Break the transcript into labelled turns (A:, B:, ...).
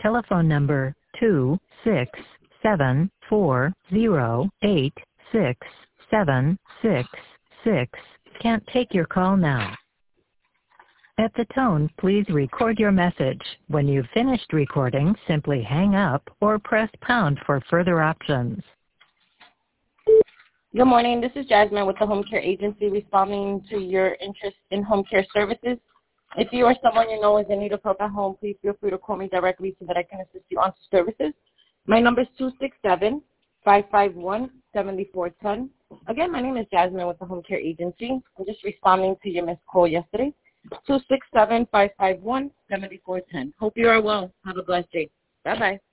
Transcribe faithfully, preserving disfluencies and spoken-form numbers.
A: telephone number two six seven four zero eight six seven six six can't take your call now. At the tone, please record your message. When you've finished recording, simply hang up or press pound for further options.
B: Good morning. This is Jasmine with the Home Care Agency responding to your interest in home care services. If you or someone you know is in need of help at home, please feel free to call me directly so that I can assist you on services. My number is two six seven, five five one, seven four one zero. Again, my name is Jasmine with the Home Care Agency. I'm just responding to your missed call yesterday. two six seven, five five one, seven four one zero. Hope you are well. Have a blessed day. Bye-bye.